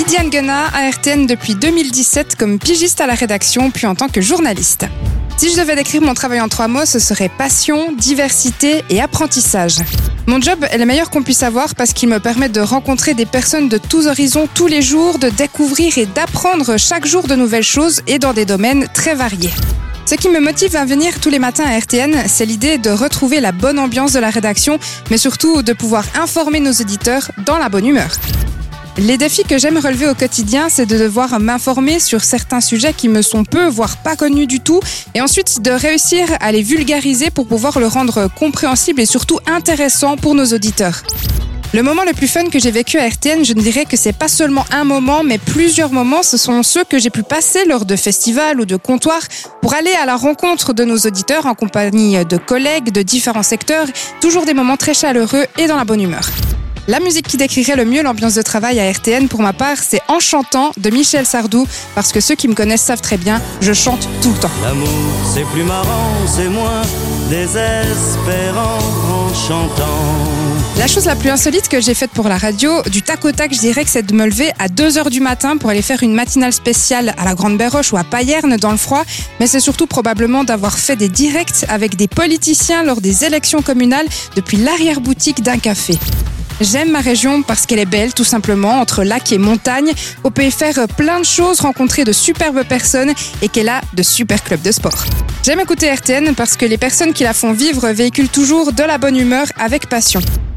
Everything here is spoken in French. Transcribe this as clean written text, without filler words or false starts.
Lydiane Guenat à RTN depuis 2017 comme pigiste à la rédaction, puis en tant que journaliste. Si je devais décrire mon travail en 3 mots, ce serait passion, diversité et apprentissage. Mon job est le meilleur qu'on puisse avoir parce qu'il me permet de rencontrer des personnes de tous horizons tous les jours, de découvrir et d'apprendre chaque jour de nouvelles choses et dans des domaines très variés. Ce qui me motive à venir tous les matins à RTN, c'est l'idée de retrouver la bonne ambiance de la rédaction, mais surtout de pouvoir informer nos auditeurs dans la bonne humeur. Les défis que j'aime relever au quotidien, c'est de devoir m'informer sur certains sujets qui me sont peu, voire pas connus du tout, et ensuite de réussir à les vulgariser pour pouvoir le rendre compréhensible et surtout intéressant pour nos auditeurs. Le moment le plus fun que j'ai vécu à RTN, je ne dirais que c'est pas seulement un moment, mais plusieurs moments. Ce sont ceux que j'ai pu passer lors de festivals ou de comptoirs pour aller à la rencontre de nos auditeurs en compagnie de collègues de différents secteurs. Toujours des moments très chaleureux et dans la bonne humeur. La musique qui décrirait le mieux l'ambiance de travail à RTN, pour ma part, c'est En chantant de Michel Sardou, parce que ceux qui me connaissent savent très bien, je chante tout le temps. L'amour, c'est plus marrant, c'est moins désespérant en chantant. La chose la plus insolite que j'ai faite pour la radio, du tac au tac, je dirais que c'est de me lever à 2h du matin pour aller faire une matinale spéciale à la Grande Béroche ou à Payerne dans le froid, mais c'est surtout probablement d'avoir fait des directs avec des politiciens lors des élections communales depuis l'arrière-boutique d'un café. J'aime ma région parce qu'elle est belle, tout simplement, entre lac et montagne. On peut y faire plein de choses, rencontrer de superbes personnes et qu'elle a de super clubs de sport. J'aime écouter RTN parce que les personnes qui la font vivre véhiculent toujours de la bonne humeur avec passion.